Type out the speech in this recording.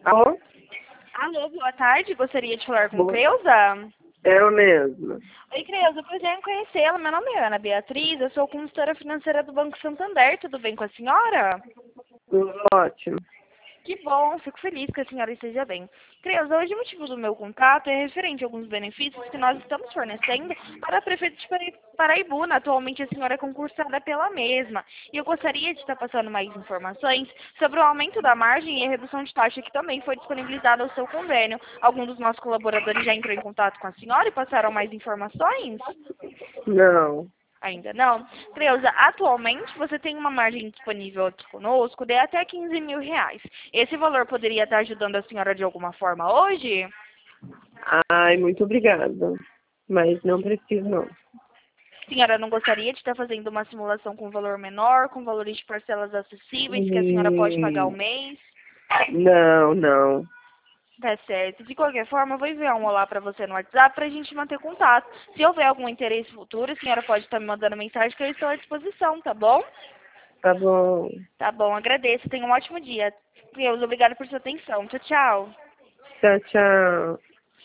Alô? Alô, boa tarde. Gostaria de falar com Boa. Creuza. É eu mesma. Oi, Creuza. Prazer em conhecê-la. Meu nome é Ana Beatriz. Eu sou consultora financeira do Banco Santander. Tudo bem com a senhora? Tudo ótimo. Que bom. Fico feliz que a senhora esteja bem. Creuza, hoje o motivo do meu contato é referente a alguns benefícios que nós estamos fornecendo para a prefeita de Paraibuna. Atualmente a senhora é concursada pela mesma. E eu gostaria de estar passando mais informações sobre o aumento da margem e a redução de taxa que também foi disponibilizada ao seu convênio. Algum dos nossos colaboradores já entrou em contato com a senhora e passaram mais informações? Não. Ainda não? Creuza, atualmente você tem uma margem disponível aqui conosco de até 15 mil reais. Esse valor poderia estar ajudando a senhora de alguma forma hoje? Ai, muito obrigada. Mas não preciso, não. A senhora não gostaria de estar fazendo uma simulação com valor menor, com valores de parcelas acessíveis que a senhora pode pagar ao Hum, mês? não, não. Tá certo. De qualquer forma, eu vou enviar um olá para você no WhatsApp para a gente manter contato. Se houver algum interesse futuro, a senhora pode estar me mandando mensagem que eu estou à disposição, tá bom? Tá bom. Tá bom, agradeço. Tenha um ótimo dia. Deus, obrigada por sua atenção. Tchau, tchau. Tchau, tchau.